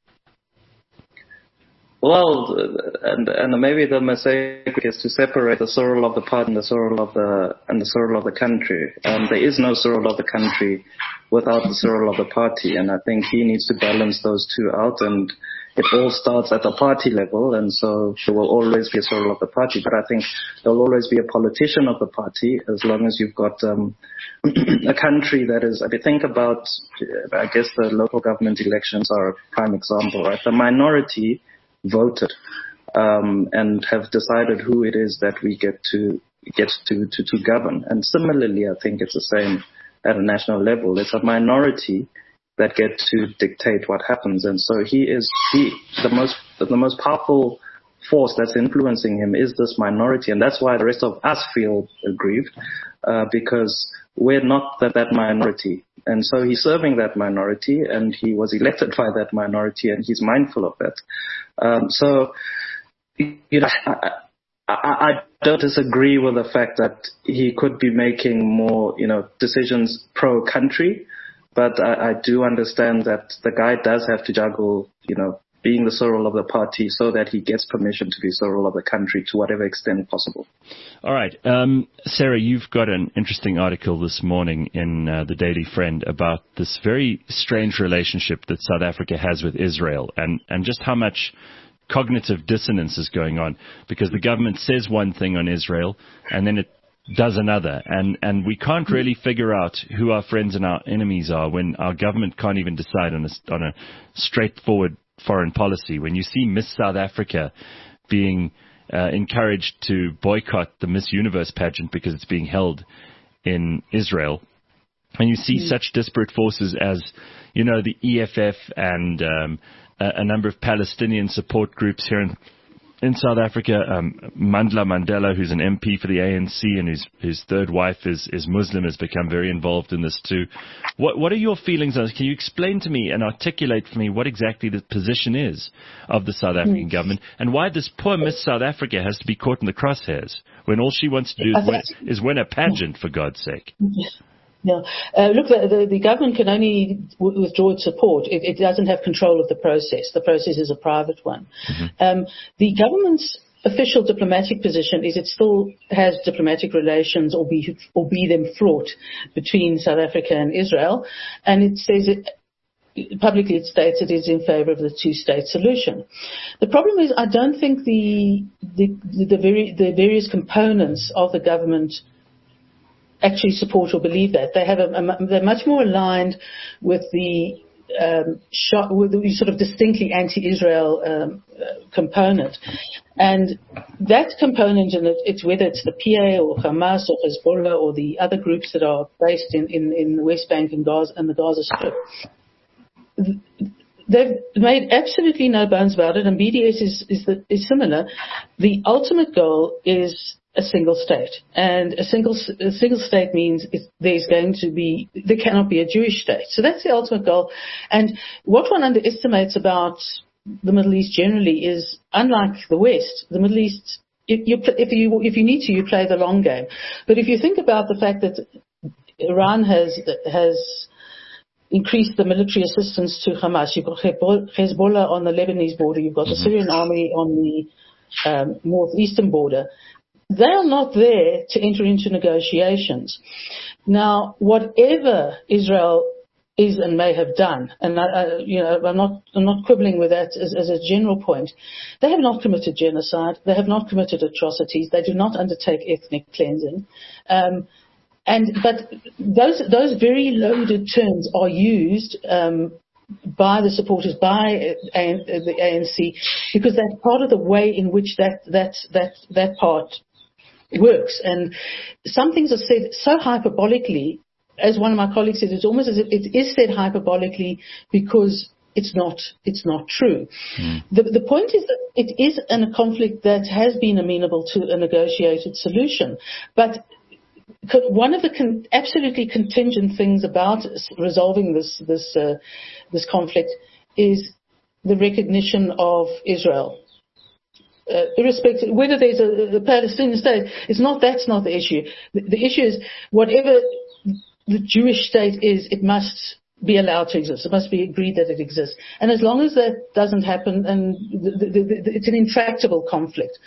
Well, and maybe the mistake is to separate the Cyril of the party and the Cyril of the country. There is no Cyril of the country without the Cyril of the party, and I think he needs to balance those two out. And it all starts at the party level, and so there will always be a Cyril of the party. But I think there will always be a politician of the party as long as you've got a country that is. If you think about, I guess the local government elections are a prime example, right? The minority voted and have decided who it is that we get to govern. And similarly, I think it's the same at a national level. It's a minority that get to dictate what happens. And so the most powerful force that's influencing him is this minority. And that's why the rest of us feel aggrieved, because we're not that minority. And so he's serving that minority, and he was elected by that minority, and he's mindful of that. I don't disagree with the fact that he could be making more, decisions pro-country, but I do understand that the guy does have to juggle, being the sorrel of the party so that he gets permission to be sorrel of the country to whatever extent possible. All right. Sarah, you've got an interesting article this morning in the Daily Friend about this very strange relationship that South Africa has with Israel and just how much cognitive dissonance is going on, because the government says one thing on Israel and then it does another, and we can't really figure out who our friends and our enemies are when our government can't even decide on a straightforward foreign policy. When you see Miss South Africa being encouraged to boycott the Miss Universe pageant because it's being held in Israel, and you see such disparate forces as, you know, the EFF and a number of Palestinian support groups here in South Africa, Mandla Mandela, who's an MP for the ANC and whose third wife is Muslim, has become very involved in this too. What are your feelings on this? Can you explain to me and articulate for me what exactly the position is of the South African government, and why this poor Miss South Africa has to be caught in the crosshairs when all she wants to do is win a pageant, for God's sake? Yeah. Look, the government can only withdraw its support. It doesn't have control of the process. The process is a private one. Mm-hmm. The government's official diplomatic position is it still has diplomatic relations, or be them fraught, between South Africa and Israel, and it says publicly it states it is in favour of the two-state solution. The problem is, I don't think the various components of the government actually support or believe that. They're much more aligned with the sort of distinctly anti-Israel component, and that component, and it's whether it's the PA or Hamas or Hezbollah or the other groups that are based in the West Bank and Gaza and the Gaza Strip, they've made absolutely no bones about it, and BDS is similar. The ultimate goal is a single state, and a single state means there cannot be a Jewish state. So that's the ultimate goal. And what one underestimates about the Middle East generally is, unlike the West, the Middle East, if you need to, you play the long game. But if you think about the fact that Iran has increased the military assistance to Hamas, you've got Hezbollah on the Lebanese border, you've got the Syrian army on the northeastern border. They are not there to enter into negotiations. Now, whatever Israel is and may have done, and I'm not quibbling with that as a general point. They have not committed genocide. They have not committed atrocities. They do not undertake ethnic cleansing. But those very loaded terms are used by the supporters, by the ANC, because that's part of the way in which that part works. And some things are said so hyperbolically, as one of my colleagues said, it's almost as if it is said hyperbolically because it's not true. The point is that it is a conflict that has been amenable to a negotiated solution, but one of the absolutely contingent things about resolving this conflict is the recognition of Israel. Irrespective whether there's a Palestinian state, that's not the issue. The issue is whatever the Jewish state is, it must be allowed to exist. It must be agreed that it exists. And as long as that doesn't happen, and it's an intractable conflict.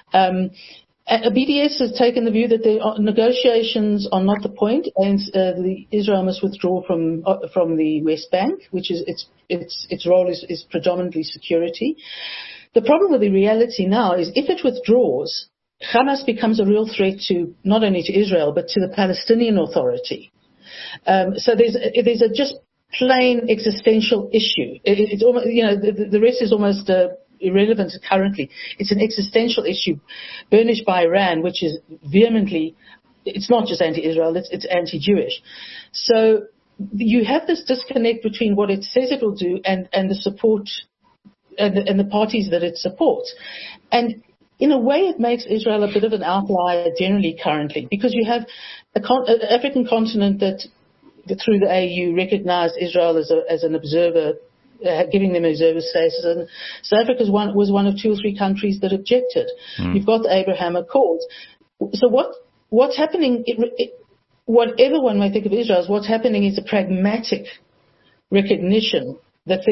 BDS has taken the view that negotiations are not the point, and Israel must withdraw from the West Bank, which is its role is predominantly security. The problem with the reality now is if it withdraws, Hamas becomes a real threat to not only to Israel but to the Palestinian Authority. So there's a just plain existential issue. It's almost, the rest is almost irrelevant currently. It's an existential issue burnished by Iran, which is vehemently, it's not just anti-Israel, it's anti-Jewish. So you have this disconnect between what it says it will do and the support and the parties that it supports. And in a way it makes Israel a bit of an outlier generally currently, because you have an African continent that through the AU recognized Israel as an observer, giving them observer status, and South Africa was one of 2 or 3 countries that objected. You've got the Abraham Accords. So what's happening, whatever one may think of Israel, what's happening is a pragmatic recognition that things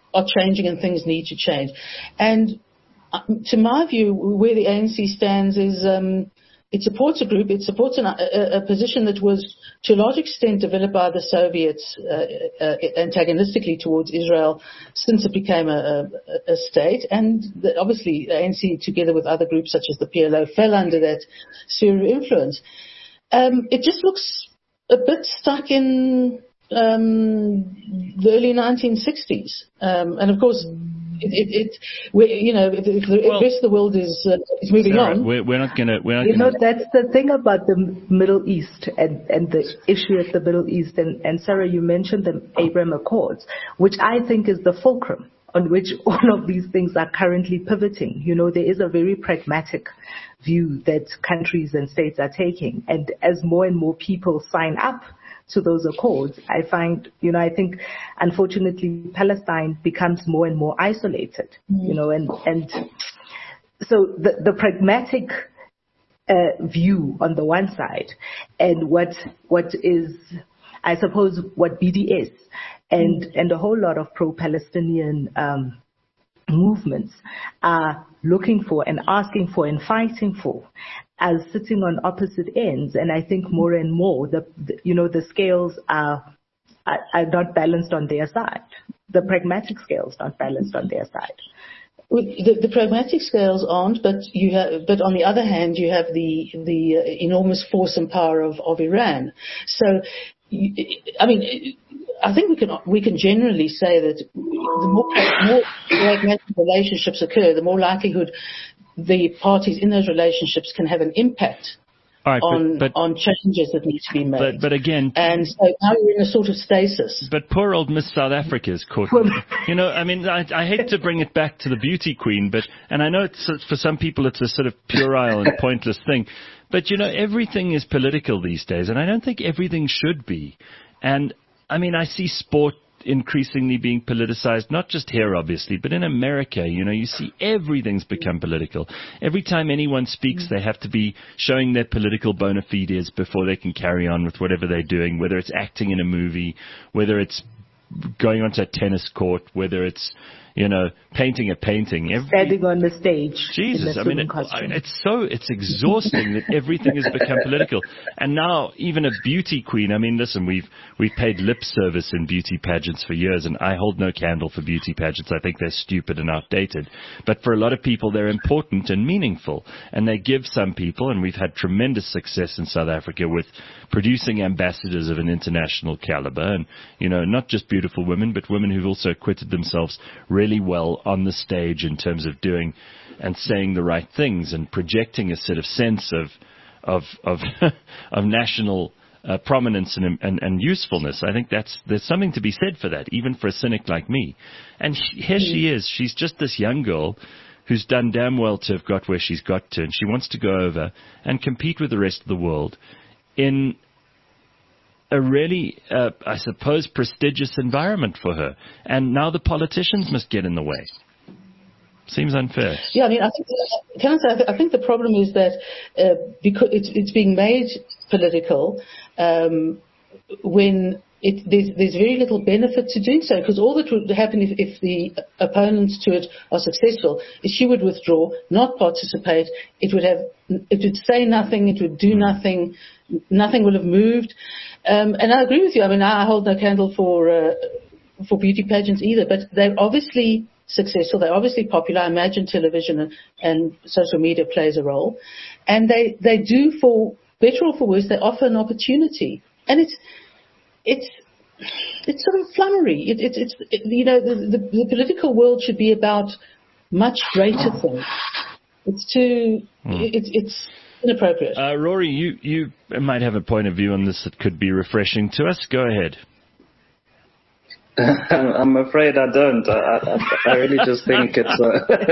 are changing and things need to change. And to my view, where the ANC stands is it supports a group, it supports a position that was to a large extent developed by the Soviets antagonistically towards Israel since it became a state. And obviously the ANC, together with other groups such as the PLO, fell under that sphere of influence. It just looks a bit stuck in the early 1960s. And of course, if the rest of the world is moving Sarah, on. We're not going to. That's the thing about the Middle East and the issue at the Middle East. And Sarah, you mentioned the Abraham Accords, which I think is the fulcrum on which all of these things are currently pivoting. There is a very pragmatic view that countries and states are taking. And as more and more people sign up to those accords, I think unfortunately Palestine becomes more and more isolated, and so the pragmatic view on the one side, and what is, I suppose, what BDS and a whole lot of pro-Palestinian movements are looking for and asking for and fighting for, as sitting on opposite ends. And I think more and more the scales are not balanced on their side. The pragmatic scales not balanced on their side. The pragmatic scales aren't, but on the other hand, you have the enormous force and power of Iran. So, I think we can generally say that the more pragmatic relationships occur, the more likelihood the parties in those relationships can have an impact on changes that need to be made. But again, and so now we're in a sort of stasis. But poor old Miss South Africa is caught. I hate to bring it back to the beauty queen, and I know for some people it's a sort of puerile and pointless thing. But everything is political these days, and I don't think everything should be. And I see sport increasingly being politicized, not just here, obviously, but in America, you see everything's become political. Every time anyone speaks, they have to be showing their political bona fides before they can carry on with whatever they're doing, whether it's acting in a movie, whether it's going onto a tennis court, whether it's, painting a painting. Standing on the stage. Jesus, it's exhausting that everything has become political. And now even a beauty queen, listen, we've paid lip service in beauty pageants for years, and I hold no candle for beauty pageants. I think they're stupid and outdated. But for a lot of people, they're important and meaningful. And they give some people, and we've had tremendous success in South Africa with producing ambassadors of an international caliber. And, not just beautiful women, but women who've also acquitted themselves really well on the stage in terms of doing and saying the right things and projecting a sort of sense of national prominence and usefulness. I think there's something to be said for that, even for a cynic like me. And here she is. She's just this young girl who's done damn well to have got where she's got to, and she wants to go over and compete with the rest of the world in a really, I suppose, prestigious environment for her. And now the politicians must get in the way. Seems unfair. Yeah, I think the problem is that because it's being made political when there's very little benefit to doing so, because all that would happen if the opponents to it are successful is she would withdraw, not participate. It would say nothing. It would do nothing. Nothing would have moved. And I agree with you. I hold no candle for beauty pageants either, but they're obviously successful. They're obviously popular. I imagine television and social media plays a role. And they do, for better or for worse, they offer an opportunity. And it's sort of flummery. The political world should be about much greater things. It's inappropriate. Rory, you might have a point of view on this that could be refreshing to us. Go ahead. I'm afraid I don't. I really just think it's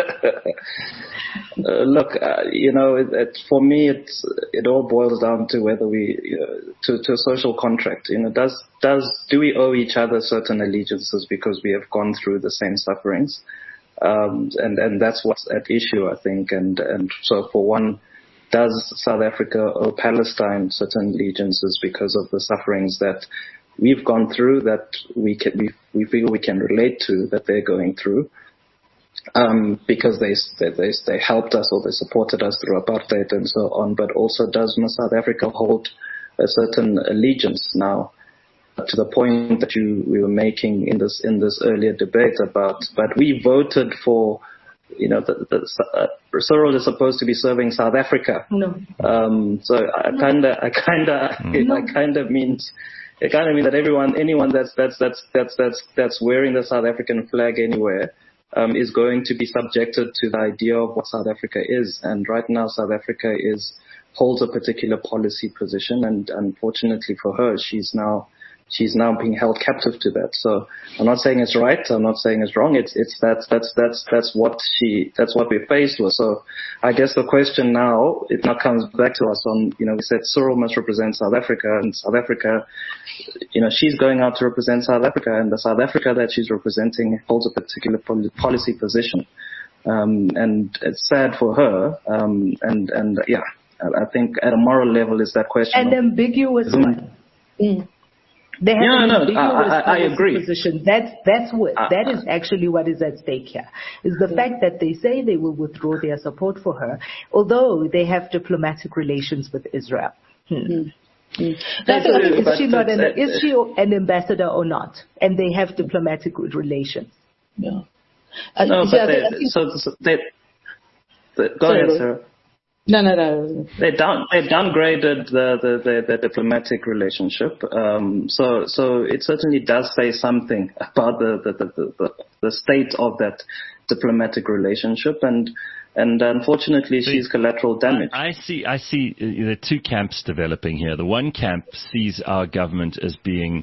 look, for me, it all boils down to whether to a social contract. Do we owe each other certain allegiances because we have gone through the same sufferings? And that's what's at issue, I think. And so for one, does South Africa owe Palestine certain allegiances because of the sufferings that we've gone through, that we feel we can relate to, that they're going through, because they helped us or they supported us through apartheid and so on. But also, does South Africa hold a certain allegiance now? To the point that we were making in this earlier debate about, but we voted for, Cyril is supposed to be serving South Africa. No. So it kind of means that anyone that's wearing the South African flag anywhere is going to be subjected to the idea of what South Africa is. And right now, South Africa holds a particular policy position, and unfortunately for her, she's now being held captive to that. So I'm not saying it's right. I'm not saying it's wrong. That's what we're faced with. So I guess the question now, it now comes back to us on, we said Cyril must represent South Africa, and South Africa, she's going out to represent South Africa, and the South Africa that she's representing holds a particular policy position. And it's sad for her. I think at a moral level is that question. And ambiguous one. They have an ambiguous I agree. Position. That is actually what is at stake here. Is the fact that they say they will withdraw their support for her, although they have diplomatic relations with Israel. Is she an ambassador or not? And they have diplomatic relations. Yeah. Go ahead, sir. No. They downgraded the diplomatic relationship. So it certainly does say something about the state of that diplomatic relationship, and unfortunately, she's collateral damage. I see. There are two camps developing here. The one camp sees our government as being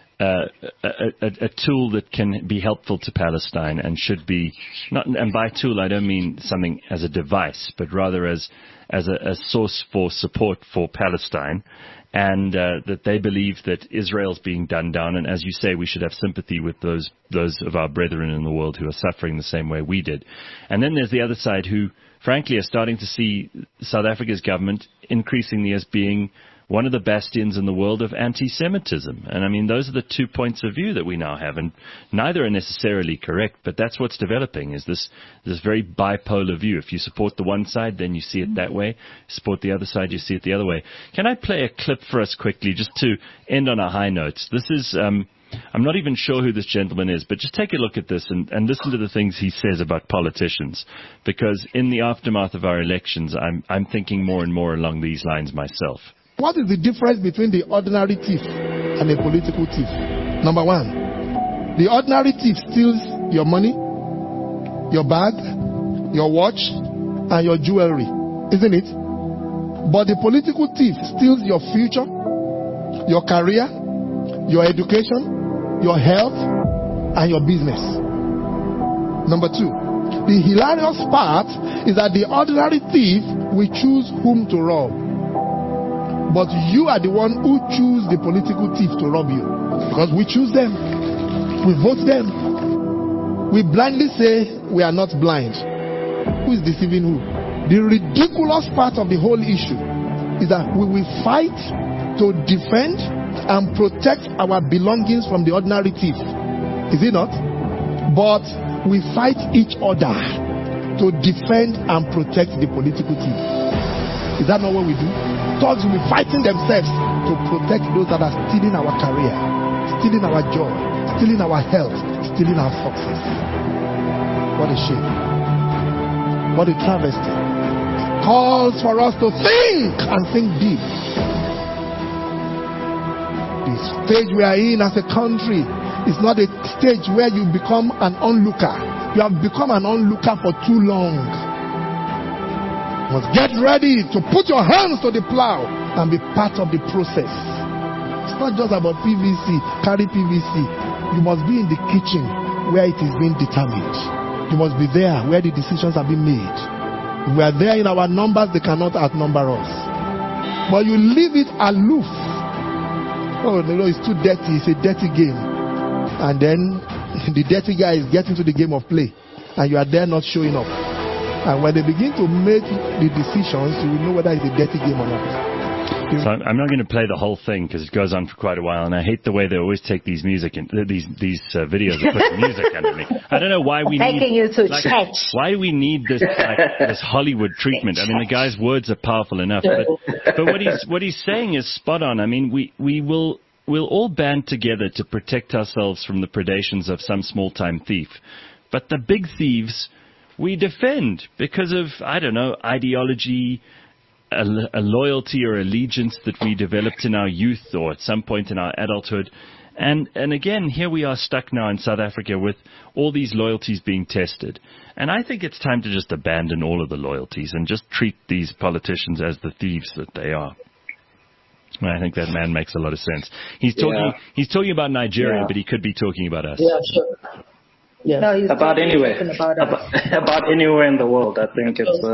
a tool that can be helpful to Palestine and should be not. And by tool, I don't mean something as a device, but rather as a source for support for Palestine, and that they believe that Israel's being done down. And as you say, we should have sympathy with those of our brethren in the world who are suffering the same way we did. And then there's the other side who, frankly, are starting to see South Africa's government increasingly as being one of the bastions in the world of anti-Semitism. And I mean, those are the 2 points of view that we now have, and neither are necessarily correct, but that's what's developing, is this very bipolar view. If you support the one side, then you see it that way. Support the other side, you see it the other way. Can I play a clip for us quickly, just to end on a high note? This is, I'm not even sure who this gentleman is, but just take a look at this and listen to the things he says about politicians, because in the aftermath of our elections, I'm thinking more and more along these lines myself. What is the difference between the ordinary thief and a political thief? Number one, the ordinary thief steals your money, your bag, your watch, and your jewelry, isn't it? But the political thief steals your future, your career, your education, your health, and your business. Number two, the hilarious part is that the ordinary thief will choose whom to rob. But you are the one who choose the political thief to rob you. Because we choose them. We vote them. We blindly say we are not blind. Who is deceiving who? The ridiculous part of the whole issue is that we will fight to defend and protect our belongings from the ordinary thief. Is it not? But we fight each other to defend and protect the political thief. Is that not what we do? Thugs will be fighting themselves to protect those that are stealing our career, stealing our joy, stealing our health, stealing our success. What a shame. What a travesty. Calls for us to think and think deep. The stage we are in as a country is not a stage where you become an onlooker. You have become an onlooker for too long. You must get ready to put your hands to the plow and be part of the process. It's not just about PVC, carry PVC. You must be in the kitchen where it is being determined. You must be there where the decisions are being made. If we are there in our numbers, they cannot outnumber us. But you leave it aloof. Oh, no, it's too dirty. It's a dirty game. And then the dirty guy is getting to the game of play. And you are there not showing up. And when they begin to make the decisions, you will know whether it's a dirty game or not. you. So I'm not going to play the whole thing because it goes on for quite a while, and I hate the way they always take these music and these videos and put the music underneath. I don't know why we taking need you to like, church. why do we need this this Hollywood treatment? I mean, the guy's words are powerful enough, but what he's saying is spot on. I mean, we'll all band together to protect ourselves from the predations of some small-time thief, but the big thieves we defend because of, I don't know, ideology, a loyalty or allegiance that we developed in our youth or at some point in our adulthood. And again, here we are stuck now in South Africa with all these loyalties being tested. And I think it's time to just abandon all of the loyalties and just treat these politicians as the thieves that they are. I think that man makes a lot of sense. He's talking about Nigeria, but he could be talking about us. Yeah, sure. Yeah. No, about anywhere, about anywhere in the world. I think it's,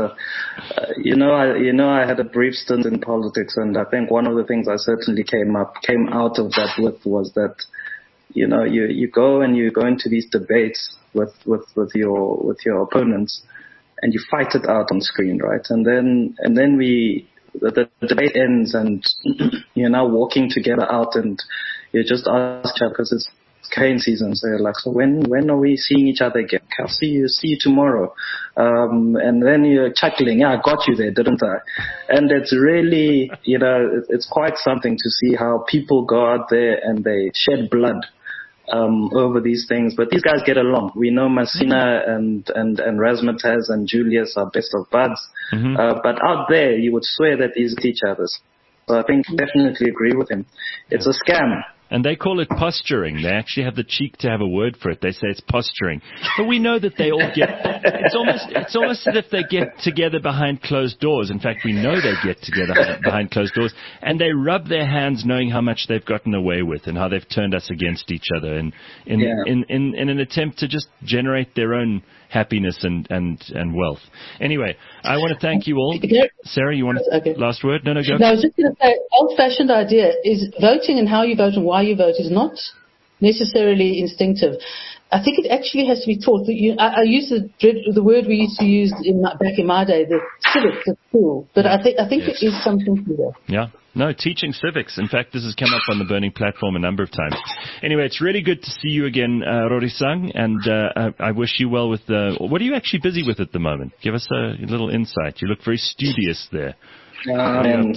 I had a brief stint in politics, and I think one of the things I certainly came out of that with was that, you go into these debates with your opponents, and you fight it out on screen, right? And then the debate ends, and you're now walking together out, and you just ask each other because it's cane season, so you're like, so when are we seeing each other again? I'll see you tomorrow. And then you're chuckling, yeah, I got you there, didn't I? And it's really, it's quite something to see how people go out there and they shed blood over these things, but these guys get along. We know Masina and Razzmatazz and Julius are best of buds, but out there you would swear that these are each other's. So I think definitely agree with him. It's a scam. And they call it posturing. They actually have the cheek to have a word for it. They say it's posturing. But we know that they all get, it's almost as if they get together behind closed doors. In fact, we know they get together behind closed doors, and they rub their hands knowing how much they've gotten away with and how they've turned us against each other in an attempt to just generate their own happiness and wealth. Anyway, I want to thank you all. Sarah, you want last word? No, go. No, I was just going to say, old-fashioned idea is voting and how you vote and why you vote is not necessarily instinctive. I think it actually has to be taught. I use the word we used to use back in my day, the civics at school. But I think it is something to do. Yeah. No, teaching civics. In fact, this has come up on the Burning Platform a number of times. Anyway, it's really good to see you again, Rorisang, and I wish you well with what are you actually busy with at the moment? Give us a little insight. You look very studious there. I'm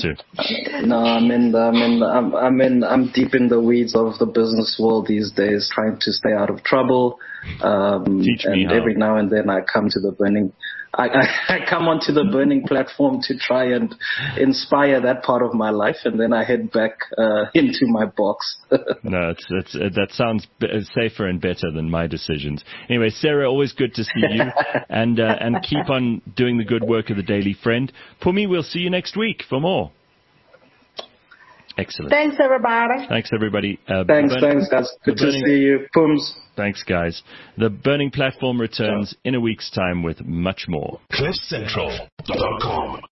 deep in the weeds of the business world these days, trying to stay out of trouble. Teach me how. Every now and then I come to the Burning. I come onto the Burning Platform to try and inspire that part of my life, and then I head back into my box. No, that sounds safer and better than my decisions. Anyway, Sarah, always good to see you, and keep on doing the good work of the Daily Friend. Pumi, we'll see you next week for more. Excellent. Thanks, everybody. Thanks, everybody. Thanks, guys. Good to see you. Pums. Thanks, guys. The Burning Platform returns in a week's time with much more. CliffCentral.com